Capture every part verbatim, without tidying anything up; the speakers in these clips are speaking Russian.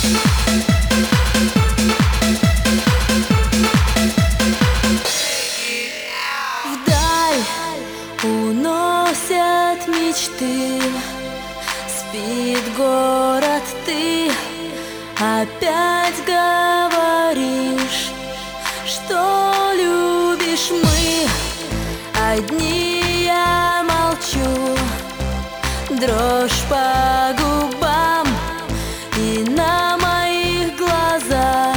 Вдаль уносят мечты, спит город, ты опять говоришь, что любишь. Мы одни, я молчу, дрожь по губам, и на моих глазах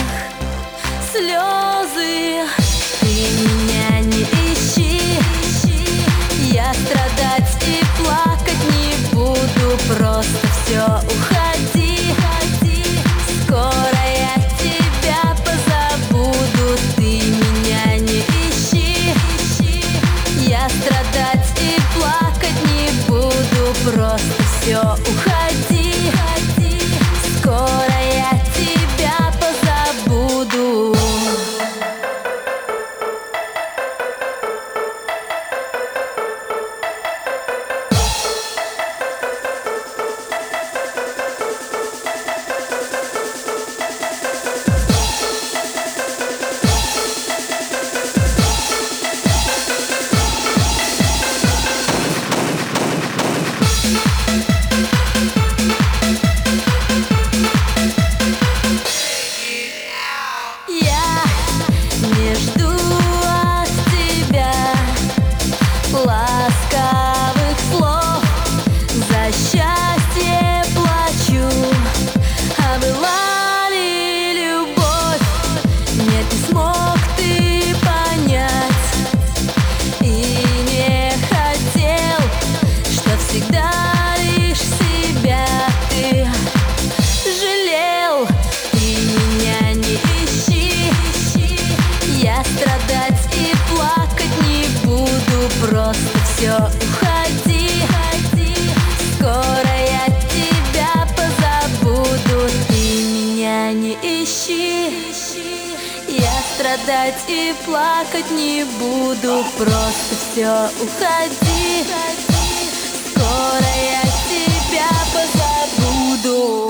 слезы. Ты меня не ищи, я страдать и плакать не буду, просто все, уходи. Скоро я тебя позабуду. Ты меня не ищи, я страдать и плакать не буду, просто все, уходи. Скоро я тебя позабуду. Не жду от тебя ласковых слов, за счастье плачу. А была ли любовь? Нет, не смог ты понять и не хотел, что всегда лишь себя ты жалел. Ты меня не ищи, я страдать и плакать не буду, просто все, уходи. Скоро я тебя позабуду. Ты меня не ищи, я страдать и плакать не буду, просто все, уходи. Скоро я тебя позабуду.